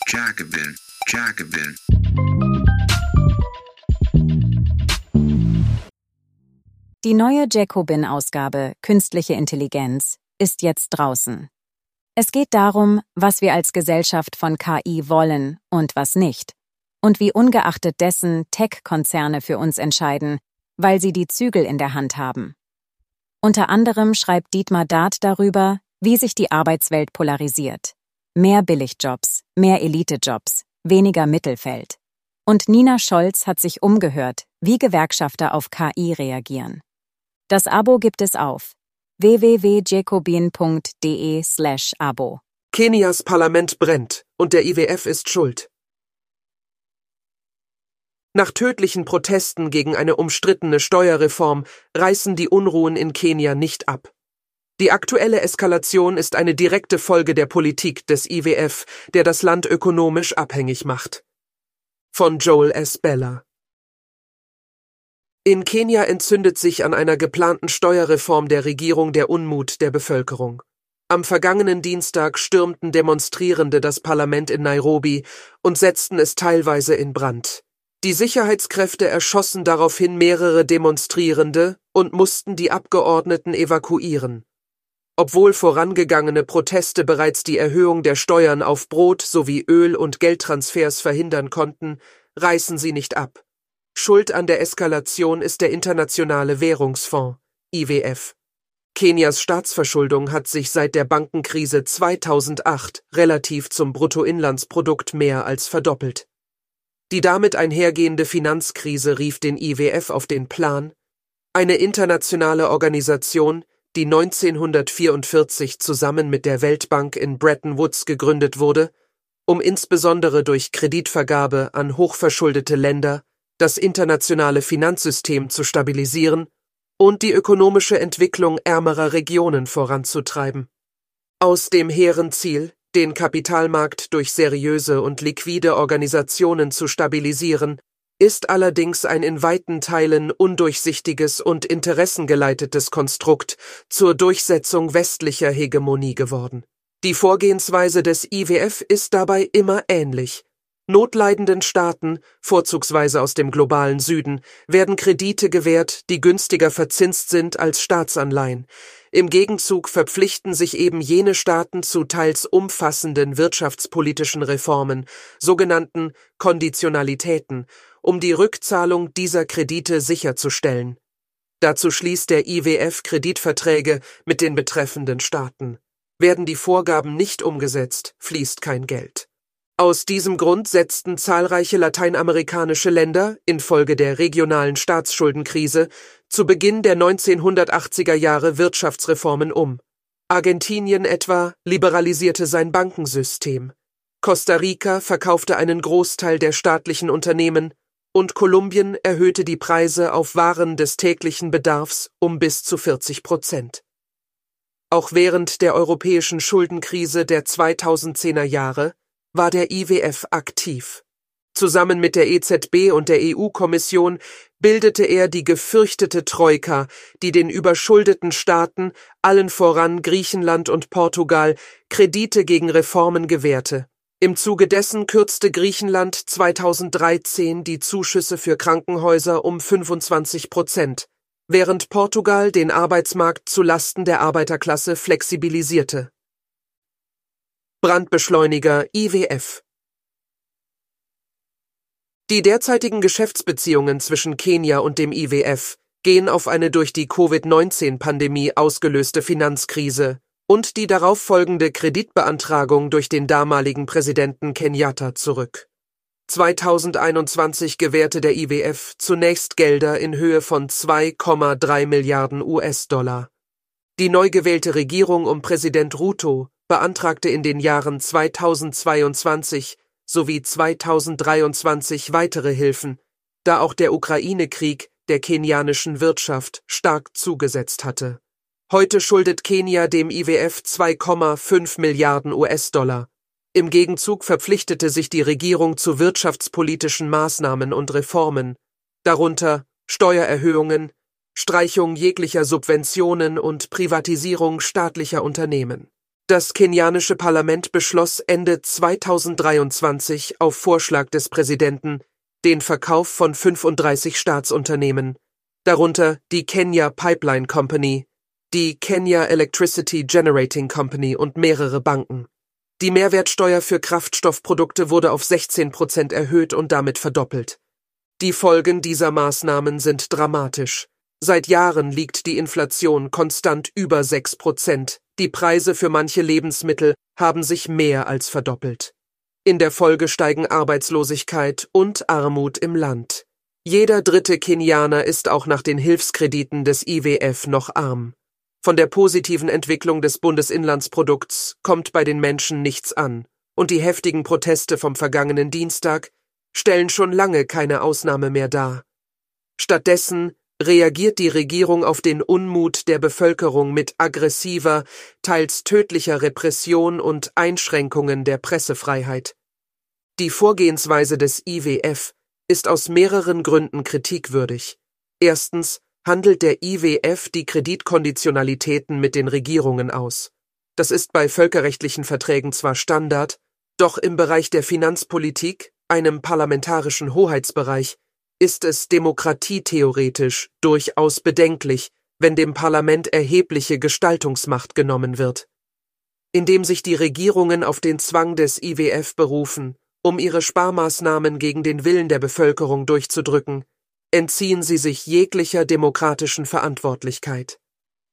Jacobin, Jacobin. Die neue Jacobin-Ausgabe Künstliche Intelligenz ist jetzt draußen. Es geht darum, was wir als Gesellschaft von KI wollen und was nicht. Und wie ungeachtet dessen Tech-Konzerne für uns entscheiden, weil sie die Zügel in der Hand haben. Unter anderem schreibt Dietmar Dart darüber, wie sich die Arbeitswelt polarisiert. Mehr Billigjobs, mehr Elitejobs, weniger Mittelfeld. Und Nina Scholz hat sich umgehört, wie Gewerkschafter auf KI reagieren. Das Abo gibt es auf www.jacobin.de/Abo. Kenias Parlament brennt und der IWF ist schuld. Nach tödlichen Protesten gegen eine umstrittene Steuerreform reißen die Unruhen in Kenia nicht ab. Die aktuelle Eskalation ist eine direkte Folge der Politik des IWF, der das Land ökonomisch abhängig macht. Von Joel S. Bella. In Kenia entzündet sich an einer geplanten Steuerreform der Regierung der Unmut der Bevölkerung. Am vergangenen Dienstag stürmten Demonstrierende das Parlament in Nairobi und setzten es teilweise in Brand. Die Sicherheitskräfte erschossen daraufhin mehrere Demonstrierende und mussten die Abgeordneten evakuieren. Obwohl vorangegangene Proteste bereits die Erhöhung der Steuern auf Brot sowie Öl- und Geldtransfers verhindern konnten, reißen sie nicht ab. Schuld an der Eskalation ist der Internationale Währungsfonds, IWF. Kenias Staatsverschuldung hat sich seit der Bankenkrise 2008 relativ zum Bruttoinlandsprodukt mehr als verdoppelt. Die damit einhergehende Finanzkrise rief den IWF auf den Plan, eine internationale Organisation, die 1944 zusammen mit der Weltbank in Bretton Woods gegründet wurde, um insbesondere durch Kreditvergabe an hochverschuldete Länder das internationale Finanzsystem zu stabilisieren und die ökonomische Entwicklung ärmerer Regionen voranzutreiben. Aus dem hehren Ziel, den Kapitalmarkt durch seriöse und liquide Organisationen zu stabilisieren, ist allerdings ein in weiten Teilen undurchsichtiges und interessengeleitetes Konstrukt zur Durchsetzung westlicher Hegemonie geworden. Die Vorgehensweise des IWF ist dabei immer ähnlich. Notleidenden Staaten, vorzugsweise aus dem globalen Süden, werden Kredite gewährt, die günstiger verzinst sind als Staatsanleihen. Im Gegenzug verpflichten sich eben jene Staaten zu teils umfassenden wirtschaftspolitischen Reformen, sogenannten Konditionalitäten, um die Rückzahlung dieser Kredite sicherzustellen. Dazu schließt der IWF Kreditverträge mit den betreffenden Staaten. Werden die Vorgaben nicht umgesetzt, fließt kein Geld. Aus diesem Grund setzten zahlreiche lateinamerikanische Länder infolge der regionalen Staatsschuldenkrise zu Beginn der 1980er Jahre Wirtschaftsreformen um. Argentinien etwa liberalisierte sein Bankensystem. Costa Rica verkaufte einen Großteil der staatlichen Unternehmen und Kolumbien erhöhte die Preise auf Waren des täglichen Bedarfs um bis zu 40%. Auch während der europäischen Schuldenkrise der 2010er Jahre war der IWF aktiv. Zusammen mit der EZB und der EU-Kommission bildete er die gefürchtete Troika, die den überschuldeten Staaten, allen voran Griechenland und Portugal, Kredite gegen Reformen gewährte. Im Zuge dessen kürzte Griechenland 2013 die Zuschüsse für Krankenhäuser um 25%, während Portugal den Arbeitsmarkt zu Lasten der Arbeiterklasse flexibilisierte. Brandbeschleuniger IWF. Die derzeitigen Geschäftsbeziehungen zwischen Kenia und dem IWF gehen auf eine durch die Covid-19-Pandemie ausgelöste Finanzkrise und die darauf folgende Kreditbeantragung durch den damaligen Präsidenten Kenyatta zurück. 2021 gewährte der IWF zunächst Gelder in Höhe von 2,3 Milliarden US-Dollar. Die neu gewählte Regierung um Präsident Ruto beantragte in den Jahren 2022 sowie 2023 weitere Hilfen, da auch der Ukraine-Krieg der kenianischen Wirtschaft stark zugesetzt hatte. Heute schuldet Kenia dem IWF 2,5 Milliarden US-Dollar. Im Gegenzug verpflichtete sich die Regierung zu wirtschaftspolitischen Maßnahmen und Reformen, darunter Steuererhöhungen, Streichung jeglicher Subventionen und Privatisierung staatlicher Unternehmen. Das kenianische Parlament beschloss Ende 2023 auf Vorschlag des Präsidenten den Verkauf von 35 Staatsunternehmen, darunter die Kenya Pipeline Company, die Kenya Electricity Generating Company und mehrere Banken. Die Mehrwertsteuer für Kraftstoffprodukte wurde auf 16% erhöht und damit verdoppelt. Die Folgen dieser Maßnahmen sind dramatisch. Seit Jahren liegt die Inflation konstant über 6%. Die Preise für manche Lebensmittel haben sich mehr als verdoppelt. In der Folge steigen Arbeitslosigkeit und Armut im Land. Jeder dritte Kenianer ist auch nach den Hilfskrediten des IWF noch arm. Von der positiven Entwicklung des Bundesinlandsprodukts kommt bei den Menschen nichts an, und die heftigen Proteste vom vergangenen Dienstag stellen schon lange keine Ausnahme mehr dar. Stattdessen reagiert die Regierung auf den Unmut der Bevölkerung mit aggressiver, teils tödlicher Repression und Einschränkungen der Pressefreiheit. Die Vorgehensweise des IWF ist aus mehreren Gründen kritikwürdig. Erstens handelt der IWF die Kreditkonditionalitäten mit den Regierungen aus. Das ist bei völkerrechtlichen Verträgen zwar Standard, doch im Bereich der Finanzpolitik, einem parlamentarischen Hoheitsbereich, ist es demokratietheoretisch durchaus bedenklich, wenn dem Parlament erhebliche Gestaltungsmacht genommen wird. Indem sich die Regierungen auf den Zwang des IWF berufen, um ihre Sparmaßnahmen gegen den Willen der Bevölkerung durchzudrücken, entziehen sie sich jeglicher demokratischen Verantwortlichkeit.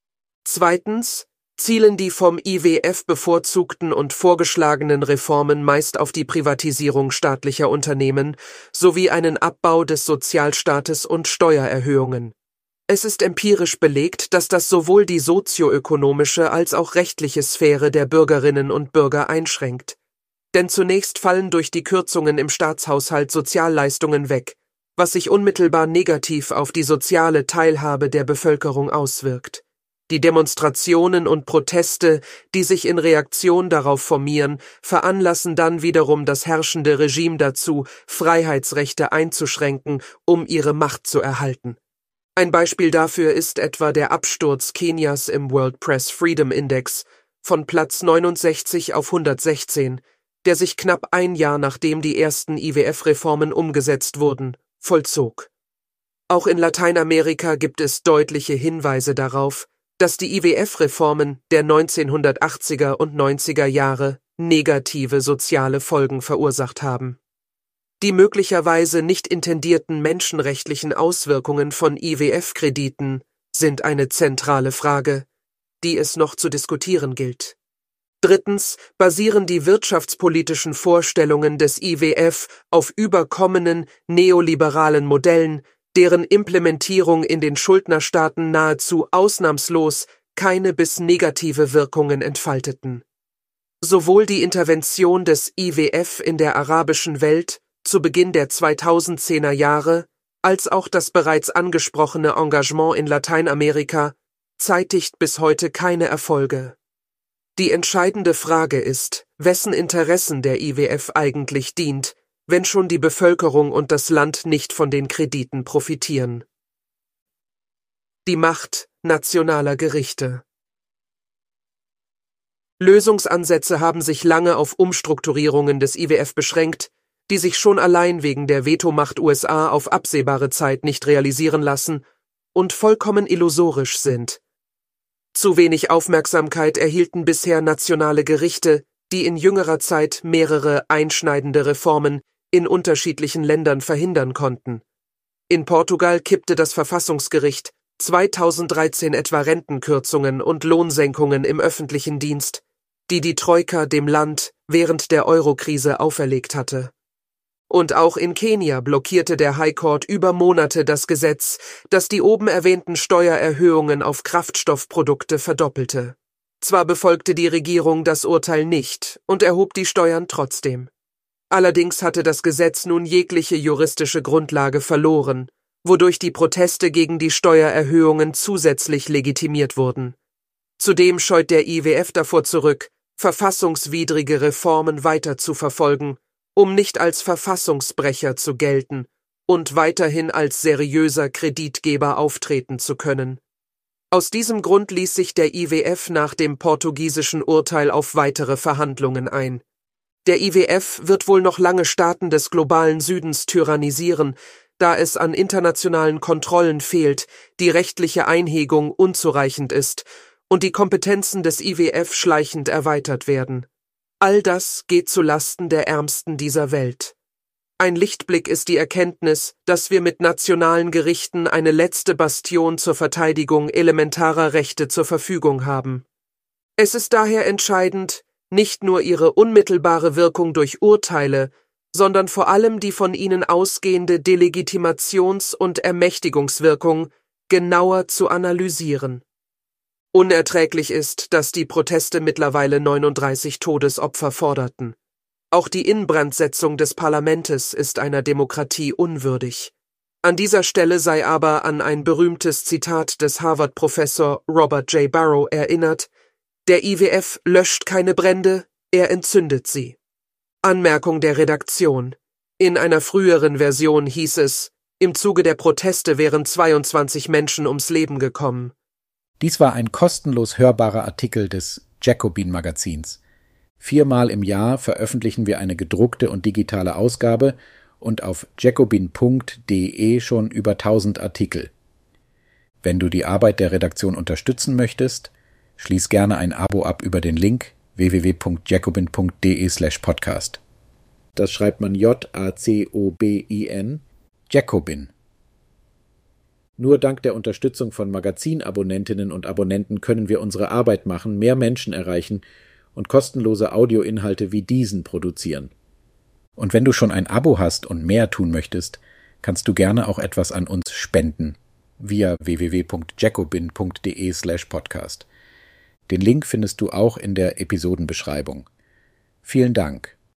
Zweitens zielen die vom IWF bevorzugten und vorgeschlagenen Reformen meist auf die Privatisierung staatlicher Unternehmen sowie einen Abbau des Sozialstaates und Steuererhöhungen. Es ist empirisch belegt, dass das sowohl die sozioökonomische als auch rechtliche Sphäre der Bürgerinnen und Bürger einschränkt. Denn zunächst fallen durch die Kürzungen im Staatshaushalt Sozialleistungen weg, was sich unmittelbar negativ auf die soziale Teilhabe der Bevölkerung auswirkt. Die Demonstrationen und Proteste, die sich in Reaktion darauf formieren, veranlassen dann wiederum das herrschende Regime dazu, Freiheitsrechte einzuschränken, um ihre Macht zu erhalten. Ein Beispiel dafür ist etwa der Absturz Kenias im World Press Freedom Index von Platz 69 auf 116, der sich knapp ein Jahr nachdem die ersten IWF-Reformen umgesetzt wurden, vollzog. Auch in Lateinamerika gibt es deutliche Hinweise darauf, dass die IWF-Reformen der 1980er und 90er Jahre negative soziale Folgen verursacht haben. Die möglicherweise nicht intendierten menschenrechtlichen Auswirkungen von IWF-Krediten sind eine zentrale Frage, die es noch zu diskutieren gilt. Drittens basieren die wirtschaftspolitischen Vorstellungen des IWF auf überkommenen neoliberalen Modellen, deren Implementierung in den Schuldnerstaaten nahezu ausnahmslos keine bis negative Wirkungen entfalteten. Sowohl die Intervention des IWF in der arabischen Welt zu Beginn der 2010er Jahre als auch das bereits angesprochene Engagement in Lateinamerika zeitigt bis heute keine Erfolge. Die entscheidende Frage ist, wessen Interessen der IWF eigentlich dient, wenn schon die Bevölkerung und das Land nicht von den Krediten profitieren. Die Macht nationaler Gerichte. Lösungsansätze haben sich lange auf Umstrukturierungen des IWF beschränkt, die sich schon allein wegen der Vetomacht USA auf absehbare Zeit nicht realisieren lassen und vollkommen illusorisch sind. Zu wenig Aufmerksamkeit erhielten bisher nationale Gerichte, die in jüngerer Zeit mehrere einschneidende Reformen in unterschiedlichen Ländern verhindern konnten. In Portugal kippte das Verfassungsgericht 2013 etwa Rentenkürzungen und Lohnsenkungen im öffentlichen Dienst, die die Troika dem Land während der Eurokrise auferlegt hatte. Und auch in Kenia blockierte der High Court über Monate das Gesetz, das die oben erwähnten Steuererhöhungen auf Kraftstoffprodukte verdoppelte. Zwar befolgte die Regierung das Urteil nicht und erhob die Steuern trotzdem. Allerdings hatte das Gesetz nun jegliche juristische Grundlage verloren, wodurch die Proteste gegen die Steuererhöhungen zusätzlich legitimiert wurden. Zudem scheut der IWF davor zurück, verfassungswidrige Reformen weiter zu verfolgen, um nicht als Verfassungsbrecher zu gelten und weiterhin als seriöser Kreditgeber auftreten zu können. Aus diesem Grund ließ sich der IWF nach dem portugiesischen Urteil auf weitere Verhandlungen ein. Der IWF wird wohl noch lange Staaten des globalen Südens tyrannisieren, da es an internationalen Kontrollen fehlt, die rechtliche Einhegung unzureichend ist und die Kompetenzen des IWF schleichend erweitert werden. All das geht zu Lasten der Ärmsten dieser Welt. Ein Lichtblick ist die Erkenntnis, dass wir mit nationalen Gerichten eine letzte Bastion zur Verteidigung elementarer Rechte zur Verfügung haben. Es ist daher entscheidend, nicht nur ihre unmittelbare Wirkung durch Urteile, sondern vor allem die von ihnen ausgehende Delegitimations- und Ermächtigungswirkung genauer zu analysieren. Unerträglich ist, dass die Proteste mittlerweile 39 Todesopfer forderten. Auch die Inbrandsetzung des Parlamentes ist einer Demokratie unwürdig. An dieser Stelle sei aber an ein berühmtes Zitat des Harvard-Professor Robert J. Barrow erinnert: Der IWF löscht keine Brände, er entzündet sie. Anmerkung der Redaktion: In einer früheren Version hieß es, im Zuge der Proteste wären 22 Menschen ums Leben gekommen. Dies war ein kostenlos hörbarer Artikel des Jacobin-Magazins. 4-mal im Jahr veröffentlichen wir eine gedruckte und digitale Ausgabe und auf jacobin.de schon über 1000 Artikel. Wenn du die Arbeit der Redaktion unterstützen möchtest, schließ gerne ein Abo ab über den Link www.jacobin.de/podcast. Das schreibt man Jacobin, Jacobin. Nur dank der Unterstützung von Magazinabonnentinnen und Abonnenten können wir unsere Arbeit machen, mehr Menschen erreichen und kostenlose Audioinhalte wie diesen produzieren. Und wenn du schon ein Abo hast und mehr tun möchtest, kannst du gerne auch etwas an uns spenden via www.jacobin.de/podcast. Den Link findest du auch in der Episodenbeschreibung. Vielen Dank.